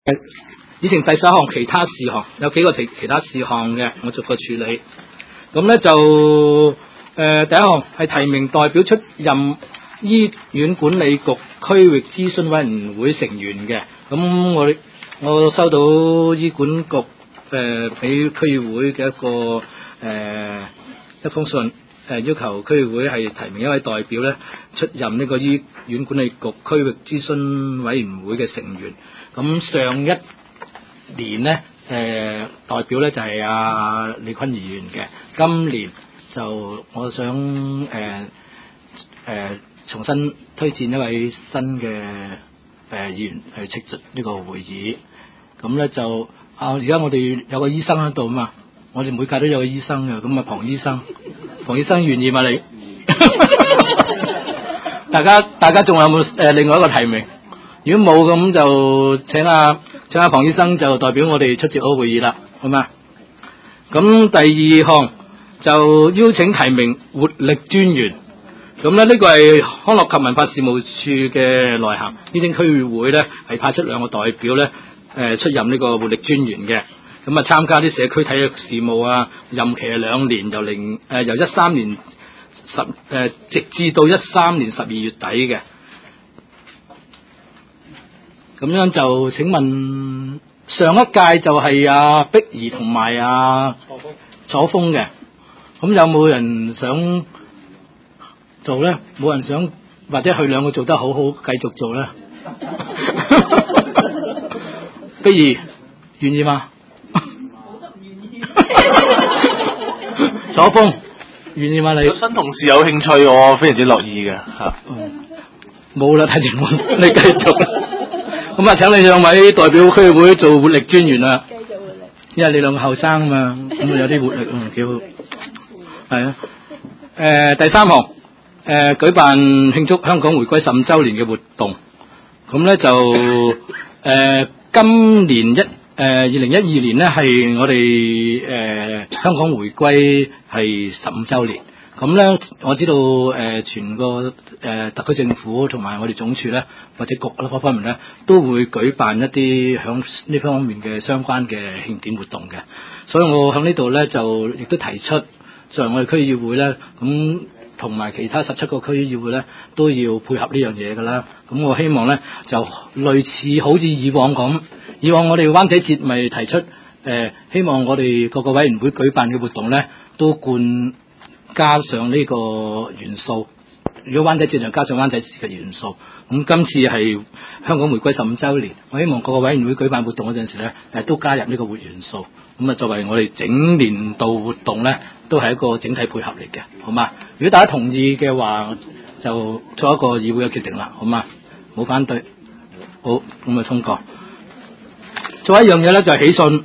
以前第11項其他事項有幾個其他事項嘅，我逐個處理。咁咧就第一項係提名代表出任醫院管理局區域諮詢委員會成員嘅。咁我收到醫管局俾區議會嘅一封信，要求區議會係提名一位代表咧出任呢個醫院管理局區域諮詢委員會嘅成員。咁上一年咧代表咧就係阿李坤議員嘅，今年就我想重新推薦一位新嘅議員去出席呢個會議。咁咧就而家我哋有個醫生喺度嘛，我哋每屆都有個醫生嘅，咁啊龐醫生願意嘛你？大家仲有冇另外一個提名？如果冇咁就請阿龐醫生就代表我哋出席嗰個會議啦，好嘛？咁第二項就邀請提名活力專員。咁咧呢個係康樂及文化事務處嘅內涵，邀請區議會咧係派出2個代表咧出任呢個活力專員嘅。咁啊參加啲社區體育事務啊，任期係2年，由13年直至到13年12月底嘅。咁樣就請問上一屆就係阿碧儀同埋阿楚風嘅，咁有冇人想做咧？冇人想，或者佢2個做得好好，繼續做咧？碧儀願意嗎？楚風願意嗎？你有新同事有興趣，我非常之樂意嘅嚇。 冇啦，睇情況，你繼續。咁啊，請你2位代表區議會做活力專員啦。繼續活力，因為你2個後生啊嘛，咁啊有啲活力幾好。係啊。第3項舉辦慶祝香港回歸15週年嘅活動。咁咧就今年2012年咧係我哋香港回歸係15週年。咁咧，我知道全個特區政府同埋我哋總署咧，或者局嗰方面咧，都會舉辦一啲響呢方面嘅相關嘅慶典活動嘅。所以我喺呢度咧就亦都提出，作為我哋區議會咧，咁同埋其他17個區議會咧，都要配合呢樣嘢㗎啦。咁我希望咧就類似好似以往咁，以往我哋灣仔節咪提出希望我哋各個委員會舉辦嘅活動咧，都加上呢個元素，如果灣仔節就加上灣仔節嘅元素。咁今次係香港回歸15週年，我希望各個委員會舉辦活動嗰陣時咧，都加入呢個活元素。咁啊，作為我哋整年度活動咧，都係一個整體配合嚟嘅，好嘛？如果大家同意嘅話，就做一個議會嘅決定啦，好嘛？冇反對，好，咁啊通過。仲有一樣嘢咧，就係喜訊。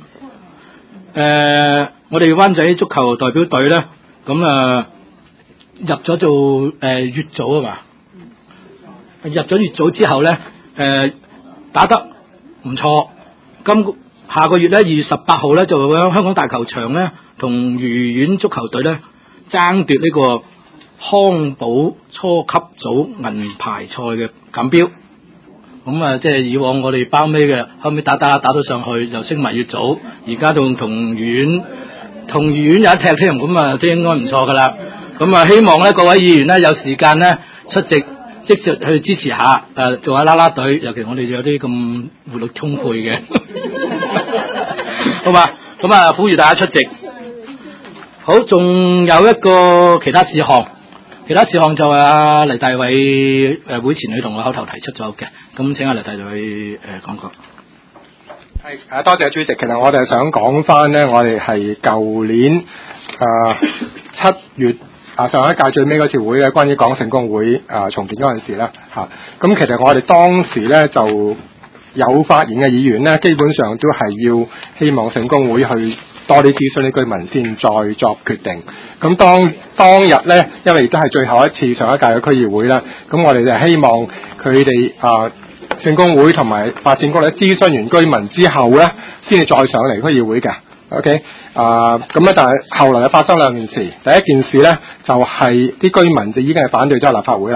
我哋灣仔足球代表隊咧。咁入咗做乙組啊嘛，入咗乙組之後咧打得唔錯。下個月咧2月18號咧就喺香港大球場咧同愉園足球隊咧爭奪呢個康寶初級組銀牌賽嘅錦標。咁啊，即係以往我哋包尾嘅，後尾打到上去就升埋乙組，而家仲同愉園有一踢添，咁啊，即係應該唔錯噶啦。咁啊，希望咧各位議員咧有時間咧出席，即時去支持下，做下啦啦隊，尤其我哋有啲咁活力充沛嘅，好嘛？咁啊，呼籲大家出席。好，仲有一個其他事項就係黎大偉會前佢同我口頭提出咗嘅，咁請阿黎大偉講過。 係多謝主席。其實我哋係想講翻咧，我哋係舊年7月上一屆最尾嗰次會咧，關於港聖公會重建嗰陣時咧嚇。咁其實我哋當時咧就有發言嘅議員咧，基本上都係要希望聖公會去多啲諮詢啲居民先，再作決定。咁當日咧，因為亦都係最後一次上一屆嘅區議會啦，咁我哋就希望佢哋聖公會同埋發展局咧諮詢完居民之後咧，先至再上嚟區議會嘅。OK，咁咧，但係後來就發生兩件事。第一件事咧，就係啲居民就已經係反對咗立法會啦。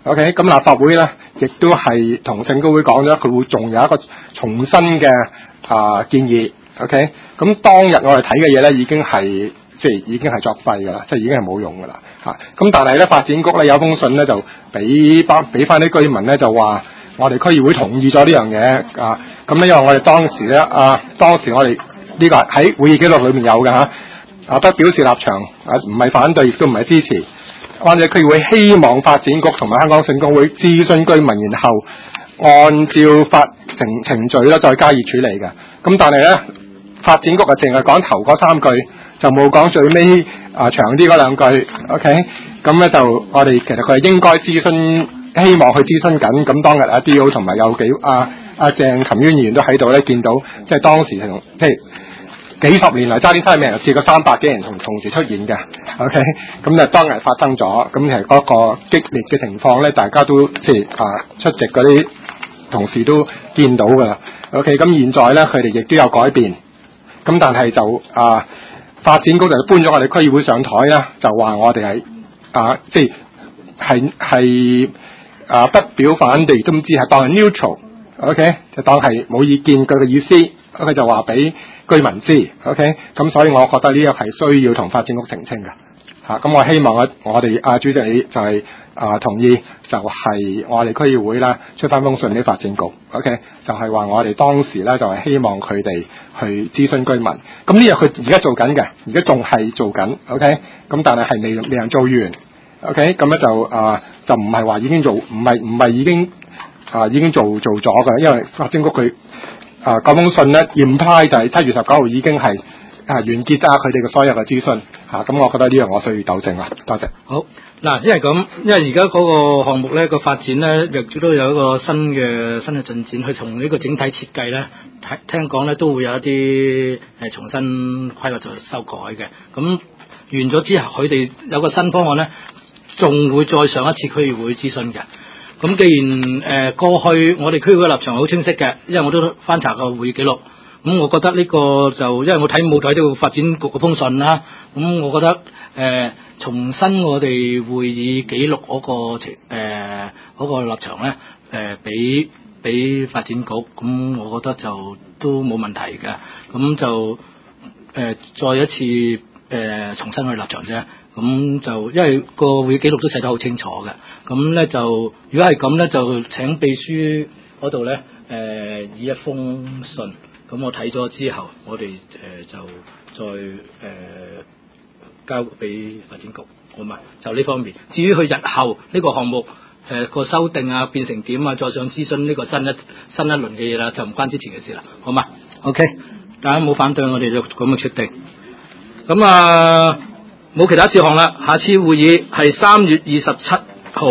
OK， 咁立法會咧亦都係同聖公會講咗，佢會仲有一個重新嘅建議。OK， 咁當日我哋睇嘅嘢咧已經係已經係作廢㗎啦，即係已經係冇用㗎啦嚇。咁但係咧發展局咧有封信咧就俾翻啲居民咧就話我哋區議會同意咗呢樣嘢啊。咁咧因為我哋當時咧當時我哋呢個喺會議記錄裏面有嘅嚇不表示立場唔係反對亦都唔係支持。灣仔區議會希望發展局同埋香港聖公會諮詢居民，然後按照程序咧再加以處理嘅。咁但係咧發展局淨係講頭嗰3句，就冇講最尾長啲嗰2句。OK， 咁咧就我哋其實佢係應該諮詢，希望去諮詢緊。咁當日阿 D.O. 同埋有鄭琴淵議員都喺度咧，見到即係當時即係幾十年嚟差啲生命又試過300幾人同時出現嘅。OK， 咁就當日發生咗，咁其實嗰個激烈嘅情況咧，大家都即係出席嗰啲同事都見到㗎啦。OK， 咁現在咧佢哋亦都有改變，咁但係就發展局就搬咗我哋區議會上台啦，就話我哋係即係不表反對，都唔知係當係 neutral。OK， 就當係冇意見佢嘅意思。佢就話俾居民知。OK， 咁所以我覺得呢個係需要同發展局澄清嘅嚇。咁我希望我哋主席你就係同意，就係我哋區議會啦出翻封信俾發展局。OK， 就係話我哋當時咧就係希望佢哋去諮詢居民。咁呢樣佢而家做緊嘅，而家仲係做緊。OK， 咁但係未能做完。OK， 咁咧就唔係話已經做，唔係已經做咗嘅，因為發展局佢嗰封信咧驗派就係7月19號已經係完結咗佢哋嘅所有嘅諮詢嚇。咁我覺得呢樣我需要糾正啦。多謝。 好嗱，因為咁，因為而家嗰個項目咧個發展咧，亦都有一個新嘅進展。佢從呢個整體設計咧，聽講咧都會有一啲重新規劃做修改嘅。咁完咗之後，佢哋有個新方案咧，仲會再上一次區議會諮詢嘅。咁既然過去我哋區議會嘅立場好清晰嘅，因為我都翻查過會議記錄，咁我覺得呢個就因為我冇睇到發展局嘅封信啦，咁我覺得重新我哋會議記錄嗰個立場咧，俾發展局，咁我覺得就都冇問題嘅，咁就再一次重新去立場啫。咁就因為個會議記錄都寫得好清楚嘅，咁咧就如果係咁咧，就請秘書嗰度咧以一封信，咁我睇咗之後，我哋就再交俾發展局，好嘛？就呢方面。至於佢日後呢個項目個修訂變成點再上諮詢呢個新一輪嘅嘢啦，就唔關之前嘅事啦，好嘛 ？OK， 大家冇反對，我哋就咁嘅決定。咁冇其他事項啦，下次會議係3月27號，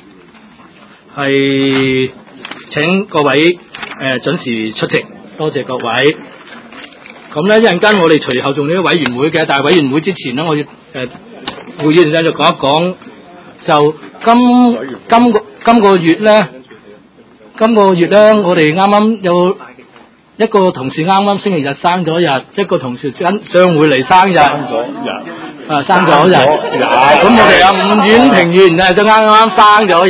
係請各位準時出席，多謝各位。咁咧一陣間我哋隨後仲有啲委員會嘅，但係委員會之前咧，我要會議上就講一講，就今個月咧，我哋啱啱有一個同事啱啱星期日生咗日，一個同事將會嚟生日。生咗日，咁我哋有伍婉婷議員就啱生咗日，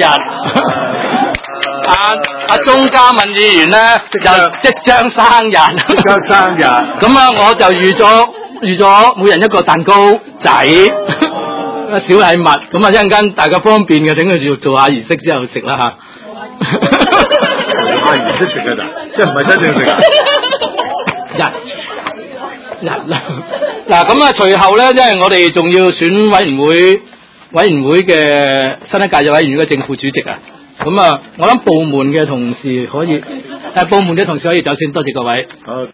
阿鐘嘉敏議員咧就即將生日，咁我就預咗每人一個蛋糕仔，小禮物，咁一陣間大家方便嘅，等佢做下儀式之後食啦嚇。做下儀式食㗎咋，即係唔係真正食啊？嗱咁隨後咧，因為我哋仲要選委員會嘅新一屆嘅委員會嘅正副主席啊，咁我諗部門嘅同事可以走先，多謝各位。好。